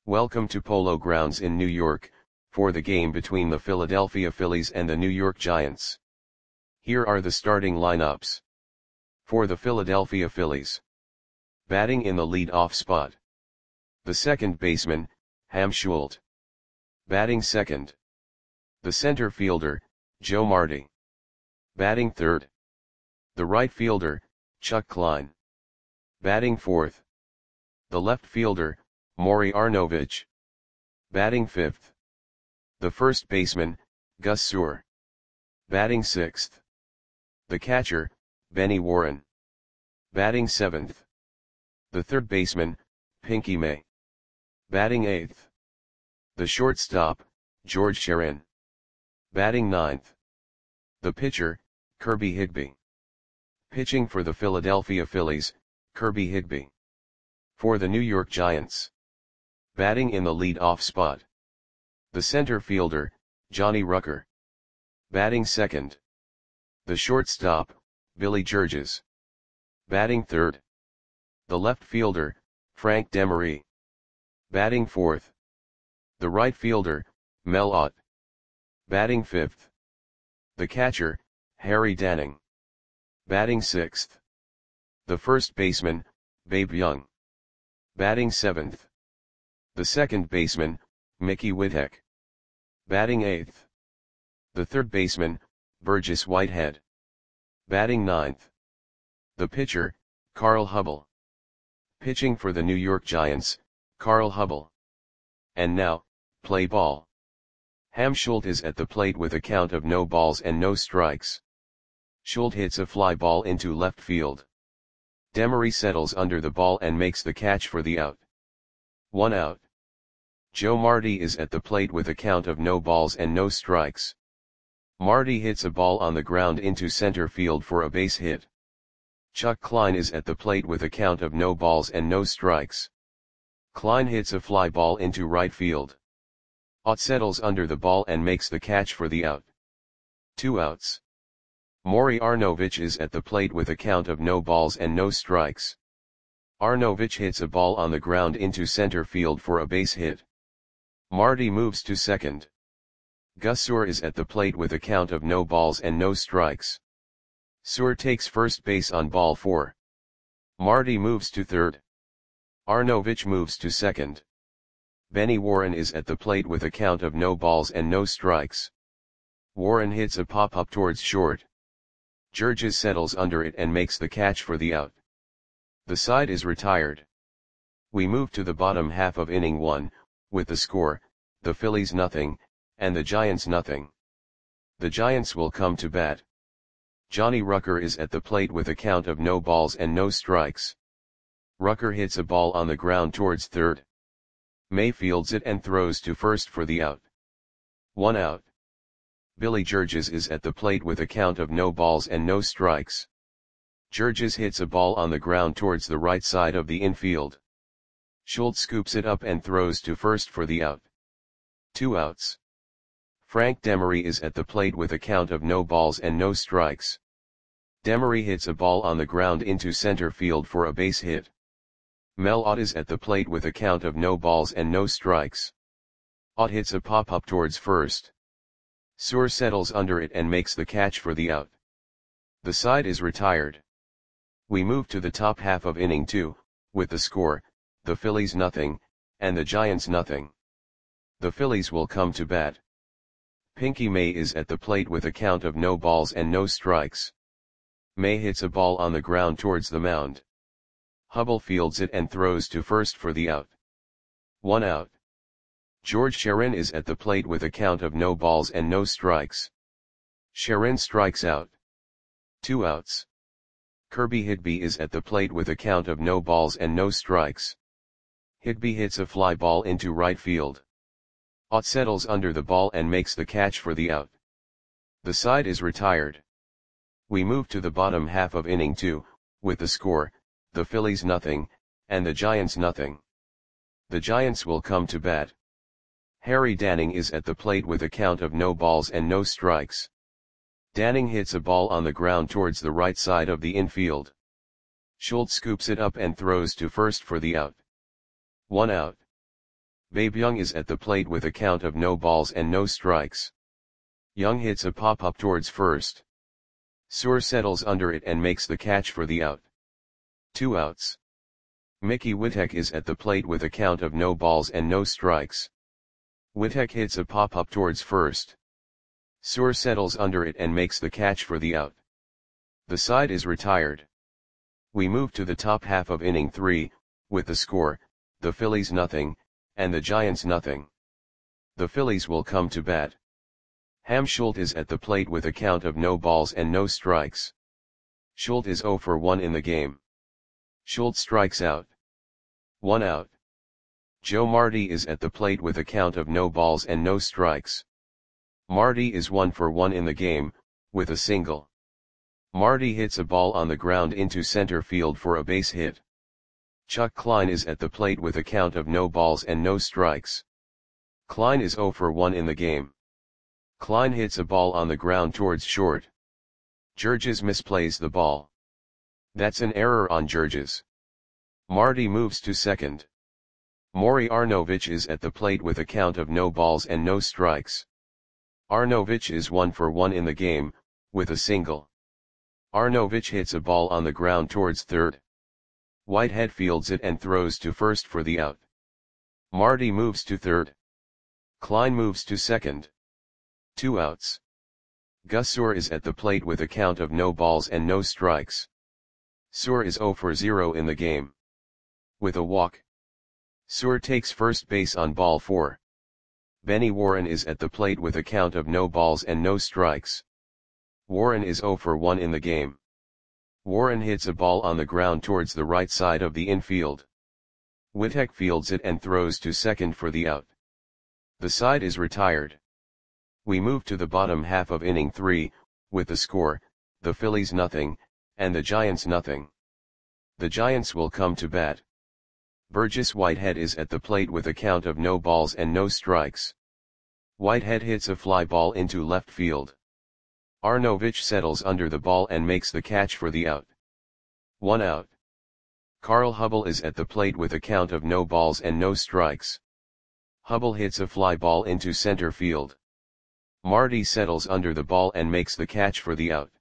Welcome to Polo Grounds in New York, for the game between the Philadelphia Phillies and the New York Giants. Here are the starting lineups. For the Philadelphia Phillies. Batting in the lead-off spot. The second baseman, Ham Schuldt. Batting second. The center fielder, Joe Marti. Batting third. The right fielder, Chuck Klein. Batting fourth. The left fielder, Maury Arnovich. Batting fifth. The first baseman, Gus Suhr. Batting sixth. The catcher, Benny Warren. Batting seventh. The third baseman, Pinky May. Batting eighth. The shortstop, George Sherin. Batting ninth. The pitcher, Kirby Higbee. Pitching for the Philadelphia Phillies, Kirby Higbee. For the New York Giants. Batting in the lead-off spot. The center fielder, Johnny Rucker. Batting second. The shortstop, Billy Georges. Batting third. The left fielder, Frank Demery. Batting fourth. The right fielder, Mel Ott. Batting fifth. The catcher, Harry Danning. Batting sixth. The first baseman, Babe Young. Batting seventh. The second baseman, Mickey Whiteheck. Batting eighth. The third baseman, Burgess Whitehead. Batting ninth. The pitcher, Carl Hubbell. Pitching for the New York Giants, Carl Hubbell. And now, play ball. Ham Schuldt is at the plate with a count of no balls and no strikes. Schuldt hits a fly ball into left field. Demery settles under the ball and makes the catch for the out. 1 out. Joe Marti is at the plate with a count of no balls and no strikes. Marti hits a ball on the ground into center field for a base hit. Chuck Klein is at the plate with a count of no balls and no strikes. Klein hits a fly ball into right field. Ott settles under the ball and makes the catch for the out. 2 outs. Maury Arnovich is at the plate with a count of no balls and no strikes. Arnovich hits a ball on the ground into center field for a base hit. Marti moves to second. Gus Suhr is at the plate with a count of no balls and no strikes. Suhr takes first base on ball 4. Marti moves to third. Arnovich moves to second. Benny Warren is at the plate with a count of no balls and no strikes. Warren hits a pop-up towards short. Georges settles under it and makes the catch for the out. The side is retired. We move to the bottom half of inning 1, with the score, the Phillies nothing, and the Giants nothing. The Giants will come to bat. Johnny Rucker is at the plate with a count of no balls and no strikes. Rucker hits a ball on the ground towards third. May fields it and throws to first for the out. 1 out. Billy Georges is at the plate with a count of no balls and no strikes. Georges hits a ball on the ground towards the right side of the infield. Schuldt scoops it up and throws to first for the out. 2 outs. Frank Demery is at the plate with a count of no balls and no strikes. Demery hits a ball on the ground into center field for a base hit. Mel Ott is at the plate with a count of no balls and no strikes. Ott hits a pop-up towards first. Suhr settles under it and makes the catch for the out. The side is retired. We move to the top half of inning 2, with the score, the Phillies nothing, and the Giants nothing. The Phillies will come to bat. Pinky May is at the plate with a count of no balls and no strikes. May hits a ball on the ground towards the mound. Hubbell fields it and throws to first for the out. 1 out. George Sherin is at the plate with a count of no balls and no strikes. Sherin strikes out. 2 outs. Kirby Higbee is at the plate with a count of no balls and no strikes. Higbee hits a fly ball into right field. Ott settles under the ball and makes the catch for the out. The side is retired. We move to the bottom half of inning 2, with the score, the Phillies nothing, and the Giants nothing. The Giants will come to bat. Harry Danning is at the plate with a count of no balls and no strikes. Danning hits a ball on the ground towards the right side of the infield. Schuldt scoops it up and throws to first for the out. 1 out. Babe Young is at the plate with a count of no balls and no strikes. Young hits a pop-up towards first. Suhr settles under it and makes the catch for the out. 2 outs. Mickey Witek is at the plate with a count of no balls and no strikes. Witek hits a pop-up towards first. Suhr settles under it and makes the catch for the out. The side is retired. We move to the top half of inning 3, with the score, the Phillies nothing, and the Giants nothing. The Phillies will come to bat. Ham Schultz is at the plate with a count of no balls and no strikes. Schultz is 0 for 1 in the game. Schultz strikes out. 1 out. Joe Marti is at the plate with a count of no balls and no strikes. Marti is 1 for 1 in the game, with a single. Marti hits a ball on the ground into center field for a base hit. Chuck Klein is at the plate with a count of no balls and no strikes. Klein is 0 for 1 in the game. Klein hits a ball on the ground towards short. Georges misplays the ball. That's an error on Georges. Marti moves to second. Maury Arnovich is at the plate with a count of no balls and no strikes. Arnovich is 1 for 1 in the game, with a single. Arnovich hits a ball on the ground towards third. Whitehead fields it and throws to first for the out. Marti moves to third. Klein moves to second. 2 outs. Gus Suhr is at the plate with a count of no balls and no strikes. Suhr is 0 for 0 in the game. With a walk. Suhr takes first base on ball 4. Benny Warren is at the plate with a count of no balls and no strikes. Warren is 0 for 1 in the game. Warren hits a ball on the ground towards the right side of the infield. Witek fields it and throws to second for the out. The side is retired. We move to the bottom half of inning 3, with the score, the Phillies nothing, and the Giants nothing. The Giants will come to bat. Burgess Whitehead is at the plate with a count of no balls and no strikes. Whitehead hits a fly ball into left field. Arnovich settles under the ball and makes the catch for the out. 1 out. Carl Hubbell is at the plate with a count of no balls and no strikes. Hubbell hits a fly ball into center field. Marti settles under the ball and makes the catch for the out.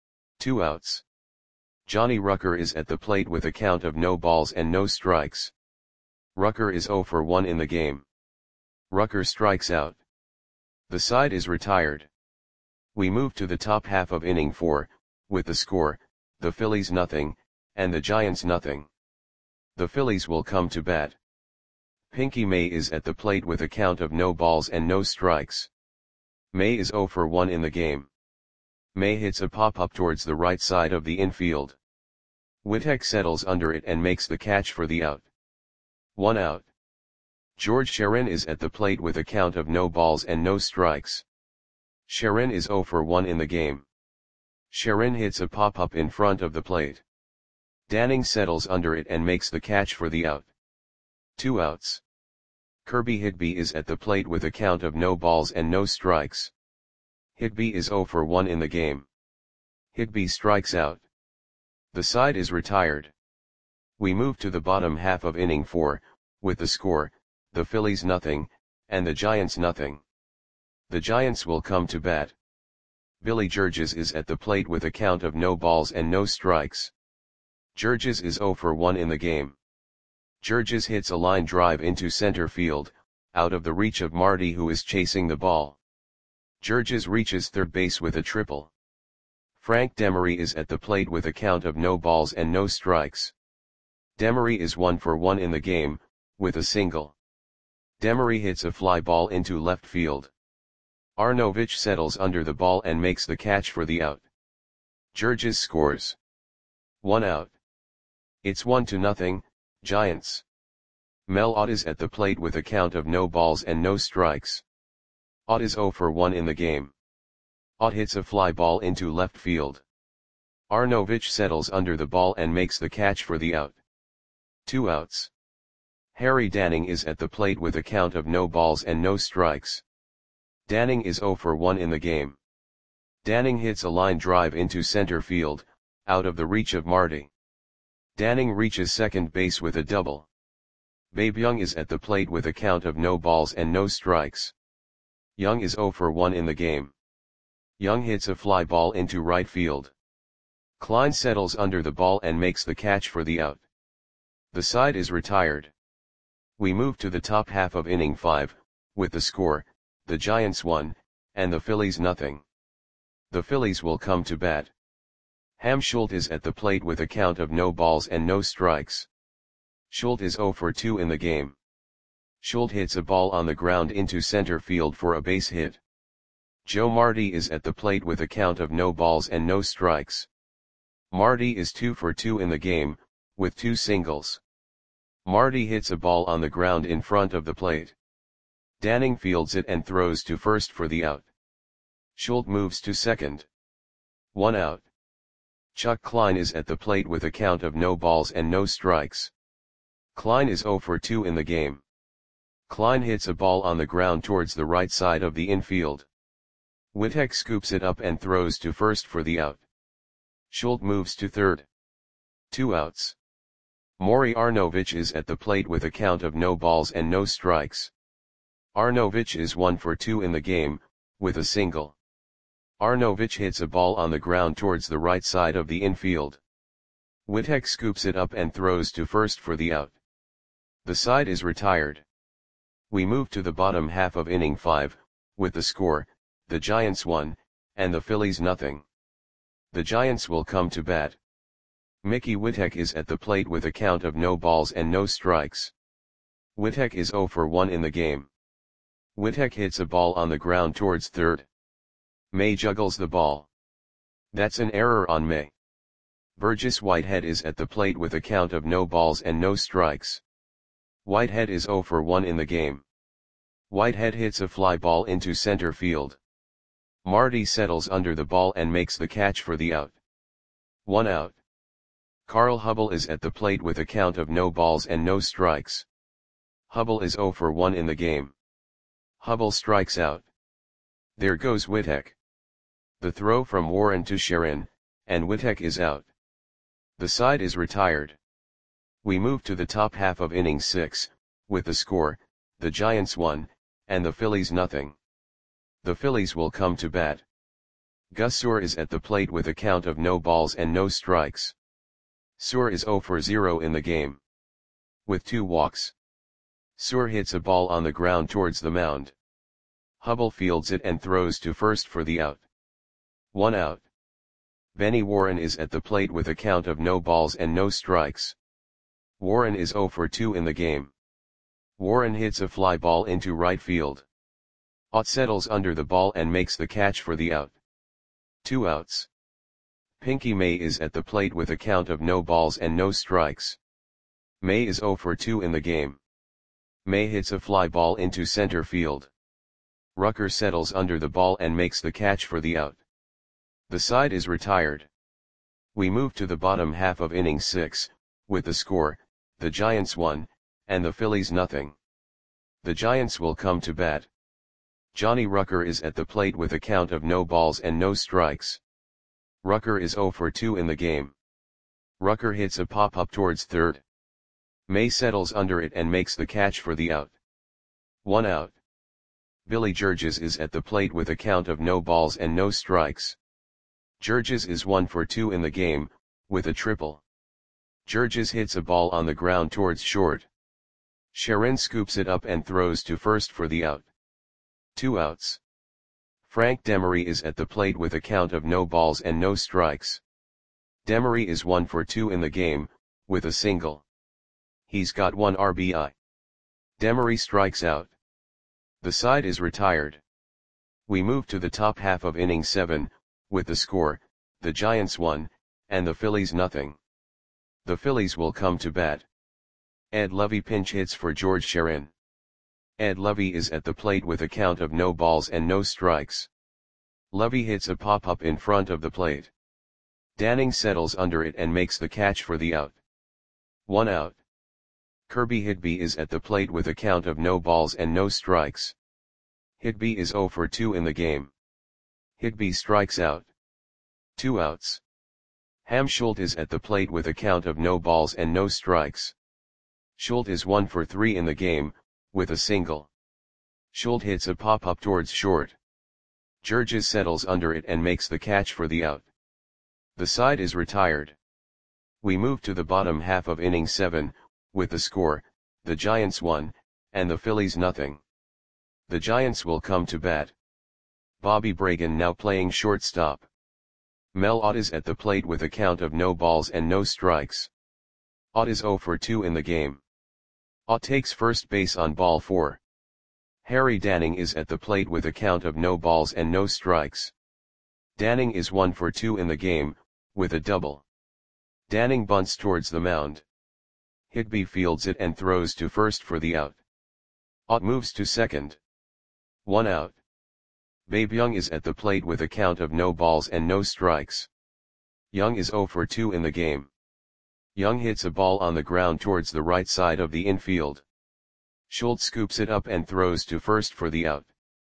2 outs. Johnny Rucker is at the plate with a count of no balls and no strikes. Rucker is 0 for 1 in the game. Rucker strikes out. The side is retired. We move to the top half of inning 4, with the score, the Phillies nothing, and the Giants nothing. The Phillies will come to bat. Pinky May is at the plate with a count of no balls and no strikes. May is 0 for 1 in the game. May hits a pop-up towards the right side of the infield. Witek settles under it and makes the catch for the out. 1 out. George Sharon is at the plate with a count of no balls and no strikes. Sharon is 0 for 1 in the game. Sharon hits a pop-up in front of the plate. Danning settles under it and makes the catch for the out. 2 outs. Kirby Higby is at the plate with a count of no balls and no strikes. Higby is 0 for 1 in the game. Higby strikes out. The side is retired. We move to the bottom half of inning 4, with the score, the Phillies nothing, and the Giants nothing. The Giants will come to bat. Billy Georges is at the plate with a count of no balls and no strikes. Georges is 0 for 1 in the game. Georges hits a line drive into center field, out of the reach of Marti who is chasing the ball. Georges reaches third base with a triple. Frank Demery is at the plate with a count of no balls and no strikes. Demery is 1 for 1 in the game, with a single. Demery hits a fly ball into left field. Arnovich settles under the ball and makes the catch for the out. Georges scores. 1 out. It's 1-0, Giants. Mel Ott is at the plate with a count of no balls and no strikes. Ott is 0 for 1 in the game. Ott hits a fly ball into left field. Arnovich settles under the ball and makes the catch for the out. 2 outs. Harry Danning is at the plate with a count of no balls and no strikes. Danning is 0 for 1 in the game. Danning hits a line drive into center field, out of the reach of Marti. Danning reaches second base with a double. Babe Young is at the plate with a count of no balls and no strikes. Young is 0 for 1 in the game. Young hits a fly ball into right field. Klein settles under the ball and makes the catch for the out. The side is retired. We move to the top half of inning 5, with the score, the Giants 1, and the Phillies nothing. The Phillies will come to bat. Ham Schuldt is at the plate with a count of no balls and no strikes. Schuldt is 0 for 2 in the game. Schuldt hits a ball on the ground into center field for a base hit. Joe Marti is at the plate with a count of no balls and no strikes. Marti is 2 for 2 in the game, with 2 singles. Marti hits a ball on the ground in front of the plate. Danning fields it and throws to first for the out. Schuldt moves to second. 1 out. Chuck Klein is at the plate with a count of no balls and no strikes. Klein is 0 for 2 in the game. Klein hits a ball on the ground towards the right side of the infield. Wittek scoops it up and throws to first for the out. Schuldt moves to third. 2 outs. Maury Arnovich is at the plate with a count of no balls and no strikes. Arnovich is 1 for 2 in the game, with a single. Arnovich hits a ball on the ground towards the right side of the infield. Wittek scoops it up and throws to first for the out. The side is retired. We move to the bottom half of inning 5, with the score, the Giants 1, and the Phillies nothing. The Giants will come to bat. Mickey Wittek is at the plate with a count of no balls and no strikes. Wittek is 0 for 1 in the game. Wittek hits a ball on the ground towards third. May juggles the ball. That's an error on May. Burgess Whitehead is at the plate with a count of no balls and no strikes. Whitehead is 0 for 1 in the game. Whitehead hits a fly ball into center field. Marty settles under the ball and makes the catch for the out. 1 out. Carl Hubble is at the plate with a count of no balls and no strikes. Hubble is 0 for 1 in the game. Hubble strikes out. There goes Wittek. The throw from Warren to Sharon, and Wittek is out. The side is retired. We move to the top half of inning 6, with the score, the Giants 1, and the Phillies nothing. The Phillies will come to bat. Gus Suhr is at the plate with a count of no balls and no strikes. Suhr is 0 for 0 in the game. With 2 walks. Suhr hits a ball on the ground towards the mound. Hubble fields it and throws to first for the out. 1 out. Benny Warren is at the plate with a count of no balls and no strikes. Warren is 0 for 2 in the game. Warren hits a fly ball into right field. Ott settles under the ball and makes the catch for the out. 2 outs. Pinky May is at the plate with a count of no balls and no strikes. May is 0 for 2 in the game. May hits a fly ball into center field. Rucker settles under the ball and makes the catch for the out. The side is retired. We move to the bottom half of inning 6, with the score, the Giants 1, and the Phillies nothing. The Giants will come to bat. Johnny Rucker is at the plate with a count of no balls and no strikes. Rucker is 0 for 2 in the game. Rucker hits a pop-up towards third. May settles under it and makes the catch for the out. 1 out. Billy Georges is at the plate with a count of no balls and no strikes. Georges is 1 for 2 in the game, with a triple. Georges hits a ball on the ground towards short. Sharon scoops it up and throws to first for the out. 2 outs. Frank Demery is at the plate with a count of no balls and no strikes. Demery is 1 for 2 in the game, with a single. He's got 1 RBI. Demery strikes out. The side is retired. We move to the top half of inning 7, with the score, the Giants 1, and the Phillies nothing. The Phillies will come to bat. Ed Lovey pinch hits for George Sharon. Ed Lovey is at the plate with a count of no balls and no strikes. Lovey hits a pop-up in front of the plate. Danning settles under it and makes the catch for the out. 1 out. Kirby Higby is at the plate with a count of no balls and no strikes. Higby is 0 for 2 in the game. Higby strikes out. 2 outs. Ham Schuldt is at the plate with a count of no balls and no strikes. Schultz is 1 for 3 in the game, with a single. Schultz hits a pop-up towards short. Georges settles under it and makes the catch for the out. The side is retired. We move to the bottom half of inning 7, with the score, the Giants 1, and the Phillies nothing. The Giants will come to bat. Bobby Bragan now playing shortstop. Mel Ott is at the plate with a count of no balls and no strikes. Ott is 0 for 2 in the game. Ott takes first base on ball 4. Harry Danning is at the plate with a count of no balls and no strikes. Danning is 1 for 2 in the game, with a double. Danning bunts towards the mound. Higbee fields it and throws to first for the out. Ott moves to second. 1 out. Babe Young is at the plate with a count of no balls and no strikes. Young is 0 for 2 in the game. Young hits a ball on the ground towards the right side of the infield. Schultz scoops it up and throws to first for the out.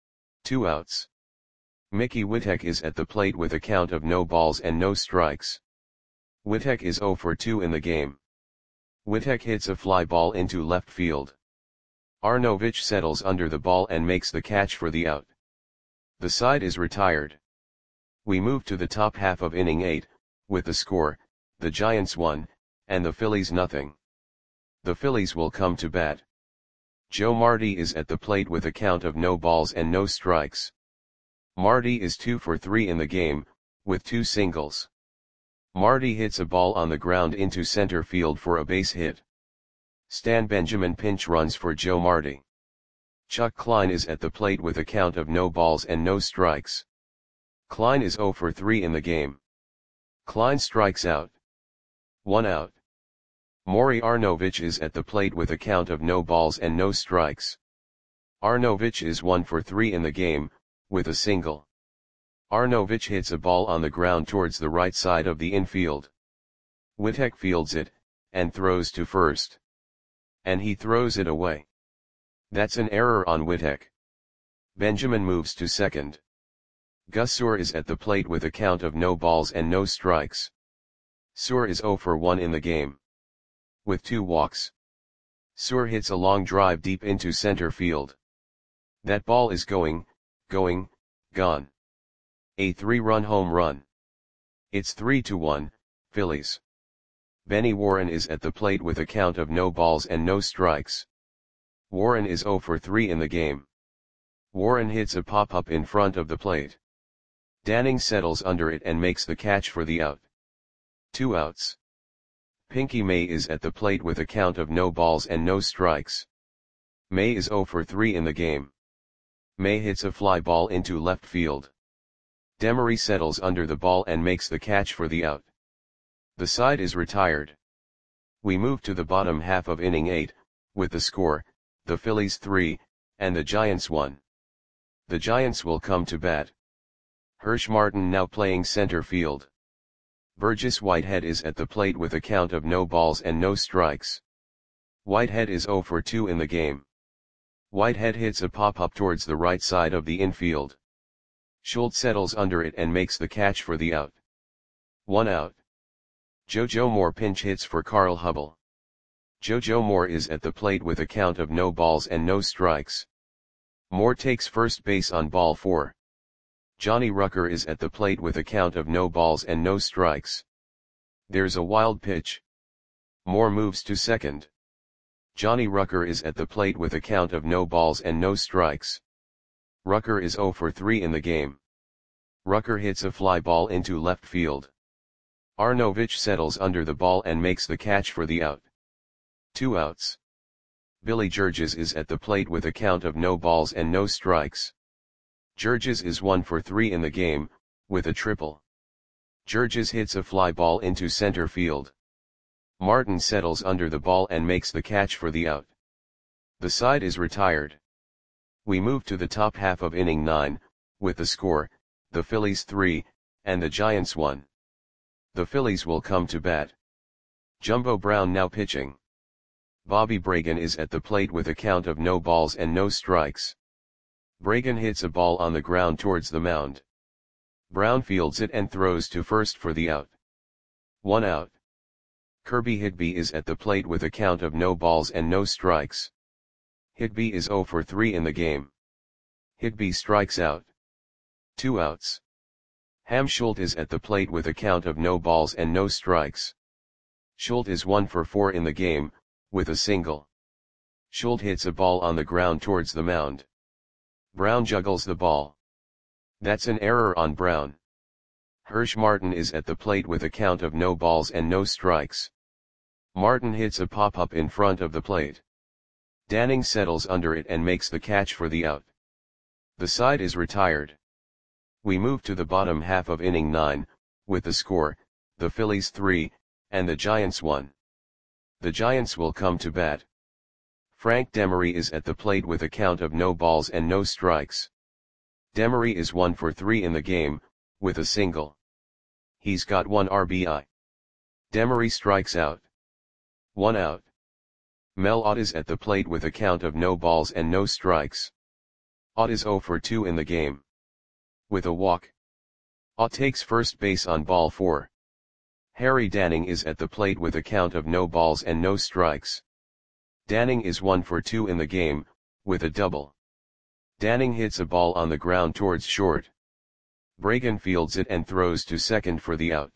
2 outs. Mickey Witek is at the plate with a count of no balls and no strikes. Witek is 0 for 2 in the game. Witek hits a fly ball into left field. Arnovich settles under the ball and makes the catch for the out. The side is retired. We move to the top half of inning 8, with the score, the Giants 1, and the Phillies nothing. The Phillies will come to bat. Joe Marty is at the plate with a count of no balls and no strikes. Marty is 2 for 3 in the game, with 2 singles. Marty hits a ball on the ground into center field for a base hit. Stan Benjamin pinch runs for Joe Marty. Chuck Klein is at the plate with a count of no balls and no strikes. Klein is 0 for 3 in the game. Klein strikes out. 1 out. Maury Arnovich is at the plate with a count of no balls and no strikes. Arnovich is 1 for 3 in the game, with a single. Arnovich hits a ball on the ground towards the right side of the infield. Witek fields it, and throws to first. And he throws it away. That's an error on Witek. Benjamin moves to second. Gus Suhr is at the plate with a count of no balls and no strikes. Suhr is 0 for 1 in the game. With 2 walks. Suhr hits a long drive deep into center field. That ball is gone. A 3-run home run. It's 3-1, Phillies. Benny Warren is at the plate with a count of no balls and no strikes. Warren is 0 for 3 in the game. Warren hits a pop-up in front of the plate. Danning settles under it and makes the catch for the out. 2 outs. Pinky May is at the plate with a count of no balls and no strikes. May is 0 for 3 in the game. May hits a fly ball into left field. Demery settles under the ball and makes the catch for the out. The side is retired. We move to the bottom half of inning 8, with the score, the Phillies 3, and the Giants 1. The Giants will come to bat. Hirsch Martin now playing center field. Burgess Whitehead is at the plate with a count of no balls and no strikes. Whitehead is 0 for 2 in the game. Whitehead hits a pop-up towards the right side of the infield. Schultz settles under it and makes the catch for the out. 1 out. JoJo Moore pinch hits for Carl Hubbell. JoJo Moore is at the plate with a count of no balls and no strikes. Moore takes first base on ball 4. Johnny Rucker is at the plate with a count of no balls and no strikes. There's a wild pitch. Moore moves to second. Johnny Rucker is at the plate with a count of no balls and no strikes. Rucker is 0 for 3 in the game. Rucker hits a fly ball into left field. Arnovich settles under the ball and makes the catch for the out. 2 outs. Billy Georges is at the plate with a count of no balls and no strikes. Georges is 1 for 3 in the game, with a triple. Georges hits a fly ball into center field. Martin settles under the ball and makes the catch for the out. The side is retired. We move to the top half of inning 9, with the score, the Phillies 3, and the Giants 1. The Phillies will come to bat. Jumbo Brown now pitching. Bobby Bragan is at the plate with a count of no balls and no strikes. Bragan hits a ball on the ground towards the mound. Brown fields it and throws to first for the out. 1 out. Kirby Higby is at the plate with a count of no balls and no strikes. Higby is 0 for 3 in the game. Higby strikes out. 2 outs. Hamschult is at the plate with a count of no balls and no strikes. Schult is 1 for 4 in the game, with a single. Schult hits a ball on the ground towards the mound. Brown juggles the ball. That's an error on Brown. Hirsch Martin is at the plate with a count of no balls and no strikes. Martin hits a pop-up in front of the plate. Danning settles under it and makes the catch for the out. The side is retired. We move to the bottom half of inning 9, with the score, the Phillies 3, and the Giants 1. The Giants will come to bat. Frank Demery is at the plate with a count of no balls and no strikes. Demery is 1 for 3 in the game, with a single. He's got 1 RBI. Demery strikes out. 1 out. Mel Ott is at the plate with a count of no balls and no strikes. Ott is 0 for 2 in the game. With a walk. Ott takes first base on ball 4. Harry Danning is at the plate with a count of no balls and no strikes. Danning is 1 for 2 in the game, with a double. Danning hits a ball on the ground towards short. Bragan fields it and throws to second for the out.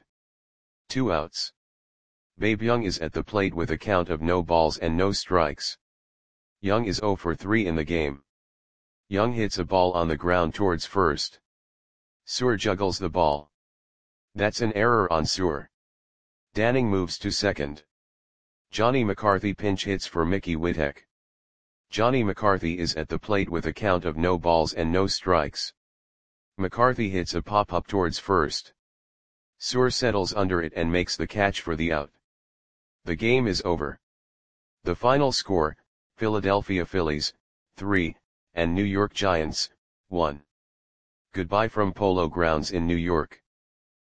2 outs. Babe Young is at the plate with a count of no balls and no strikes. Young is 0 for 3 in the game. Young hits a ball on the ground towards first. Suhr juggles the ball. That's an error on Suhr. Danning moves to second. Johnny McCarthy pinch hits for Mickey Witek. Johnny McCarthy is at the plate with a count of no balls and no strikes. McCarthy hits a pop-up towards first. Suhr settles under it and makes the catch for the out. The game is over. The final score, Philadelphia Phillies, 3, and New York Giants, 1. Goodbye from Polo Grounds in New York.